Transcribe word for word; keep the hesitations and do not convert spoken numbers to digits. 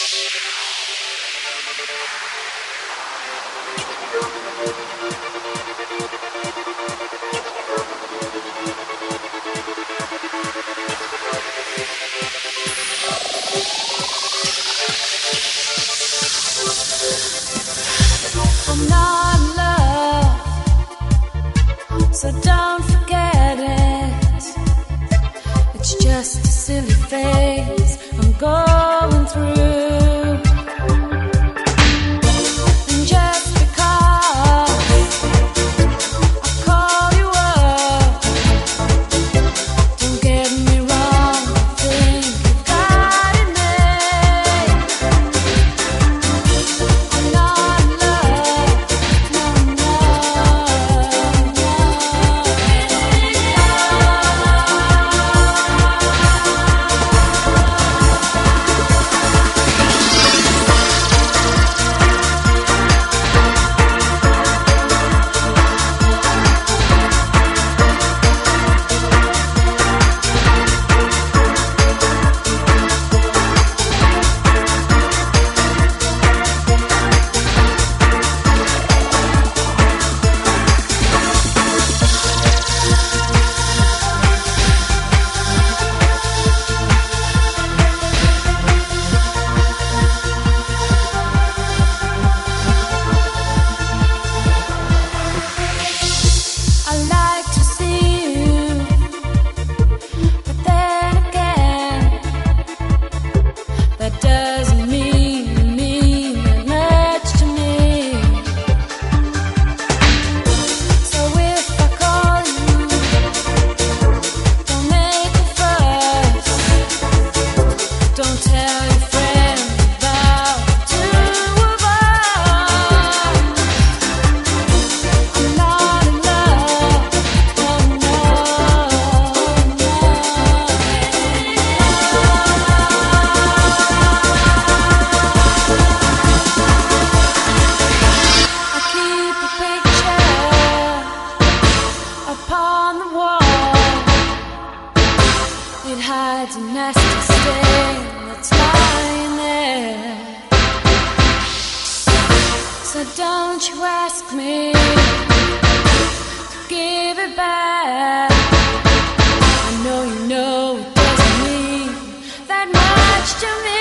I'm not in love, so don't forget it. It's just a silly phase I'm going through. And just because I call you up, don't get me wrong, I think you got it made. I'm not in love, no, no, no. I like to see you, but then again, that doesn't mean mean that much to me. So if I call you, don't make a fuss. Don't tell your friends about the two of us. I'm not in love, no, no, no. I keep a picture upon the wall. It hides a nasty stain that's lying there. So don't you ask me to give it back. I know you know it doesn't mean that much to me.